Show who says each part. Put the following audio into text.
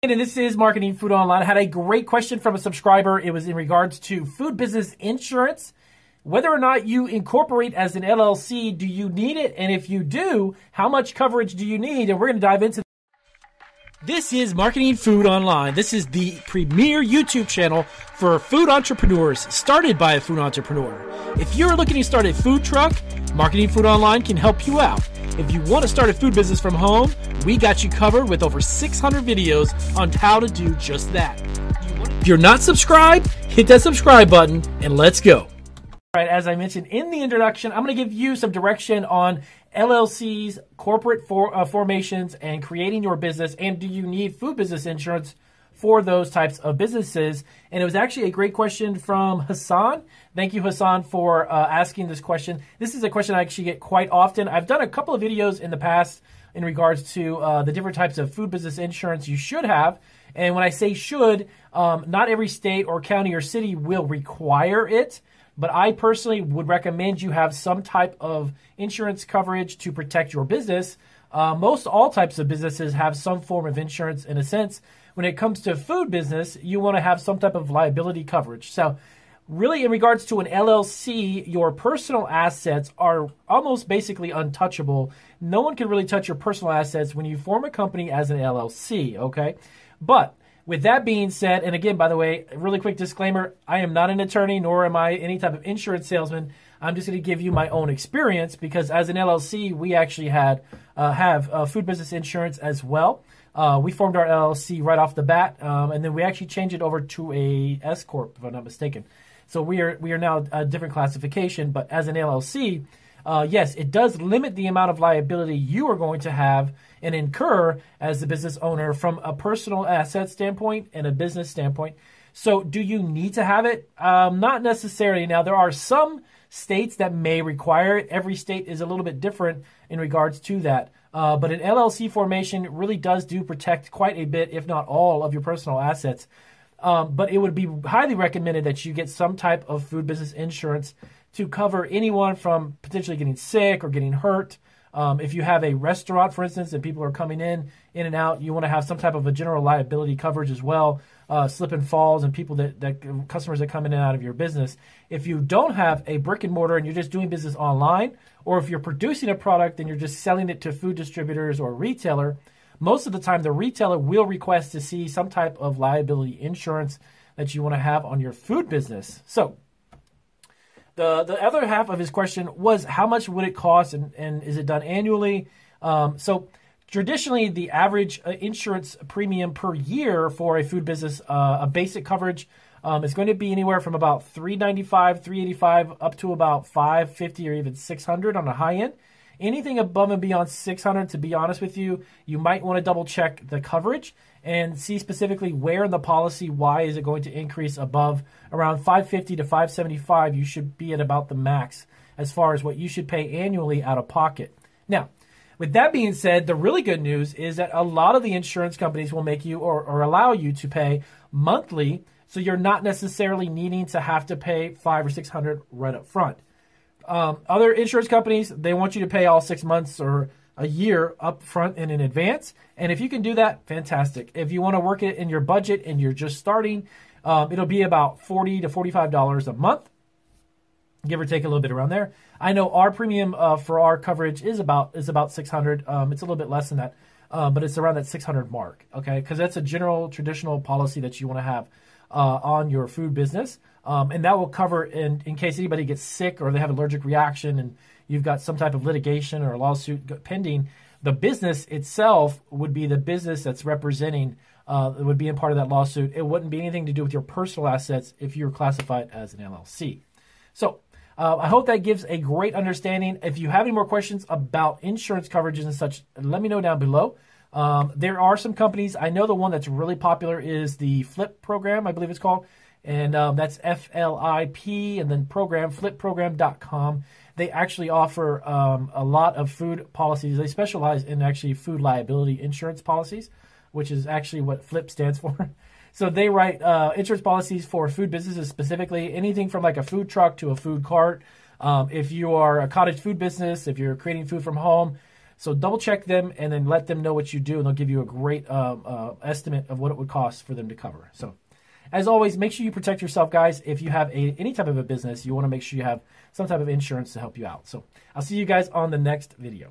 Speaker 1: And this is Marketing Food Online. I had a great question from a subscriber. It was in regards to food business insurance. Whether or not you incorporate as an LLC, do you need it? And if you do, how much coverage do you need? And we're going to dive into This is Marketing Food Online. This is the premier YouTube channel for food entrepreneurs, started by a food entrepreneur. If you're looking to start a food truck, Marketing Food Online can help you out. If you want to start a food business from home, we got you covered with over 600 videos on how to do just that. If you're not subscribed, hit that subscribe button and let's go. All right, as I mentioned in the introduction, I'm going to give you some direction on LLCs, corporate formations, and creating your business. And do you need food business insurance for those types of businesses? And it was actually a great question from Hassan. Thank you, Hassan, for asking this question. This is a question I actually get quite often. I've done a couple of videos in the past in regards to the different types of food business insurance you should have. And when I say should, not every state or county or city will require it. But I personally would recommend you have some type of insurance coverage to protect your business. Most all types of businesses have some form of insurance in a sense. When it comes to food business, you want to have some type of liability coverage. So really in regards to an LLC, your personal assets are almost basically untouchable. No one can really touch your personal assets when you form a company as an LLC, okay? But with that being said, and again, by the way, a really quick disclaimer, I am not an attorney, nor am I any type of insurance salesman. I'm just going to give you my own experience because as an LLC, we actually have food business insurance as well. We formed our LLC right off the bat, and then we actually changed it over to a S Corp, if I'm not mistaken. So we are now a different classification, but as an LLC, yes, it does limit the amount of liability you are going to have and incur as the business owner from a personal asset standpoint and a business standpoint. So do you need to have it? Not necessarily. Now, there are some states that may require it. Every state is a little bit different in regards to that. But an LLC formation really does protect quite a bit, if not all, of your personal assets. But it would be highly recommended that you get some type of food business insurance to cover anyone from potentially getting sick or getting hurt. If you have a restaurant, for instance, and people are coming in and out, you want to have some type of a general liability coverage as well, slip and falls and people that customers that come in and out of your business. If you don't have a brick and mortar and you're just doing business online, or if you're producing a product and you're just selling it to food distributors or retailer, most of the time the retailer will request to see some type of liability insurance that you want to have on your food business. So the other half of his question was how much would it cost and is it done annually? So traditionally, the average insurance premium per year for a food business, a basic coverage, is going to be anywhere from about $395, $385 up to about $550 or even $600 on the high end. Anything above and beyond $600, to be honest with you, you might want to double check the coverage and see specifically where in the policy, why is it going to increase above around $550 to $575. You should be at about the max as far as what you should pay annually out of pocket. Now, with that being said, the really good news is that a lot of the insurance companies will make you or allow you to pay monthly, so you're not necessarily needing to have to pay $500 or $600 right up front. Other insurance companies, they want you to pay all 6 months or a year up front and in advance. And if you can do that, fantastic. If you want to work it in your budget and you're just starting, it'll be about $40 to $45 a month, give or take a little bit around there. I know our premium for our coverage is about $600. It's a little bit less than that, but it's around that $600 mark, okay? Because that's a general traditional policy that you want to have on your food business. And that will cover in case anybody gets sick or they have an allergic reaction and you've got some type of litigation or a lawsuit pending. The business itself would be the business that's representing, it would be in part of that lawsuit. It wouldn't be anything to do with your personal assets if you're classified as an LLC. So I hope that gives a great understanding. If you have any more questions about insurance coverages and such, let me know down below. There are some companies. I know the one that's really popular is the FLIP program, I believe it's called. And that's FLIP and then program, flipprogram.com. They actually offer a lot of food policies. They specialize in actually food liability insurance policies, which is actually what FLIP stands for. So they write insurance policies for food businesses specifically, anything from like a food truck to a food cart. If you are a cottage food business, if you're creating food from home, So double check them and then let them know what you do, and they'll give you a great estimate of what it would cost for them to cover. So as always, make sure you protect yourself, guys. If you have any type of a business, you want to make sure you have some type of insurance to help you out. So I'll see you guys on the next video.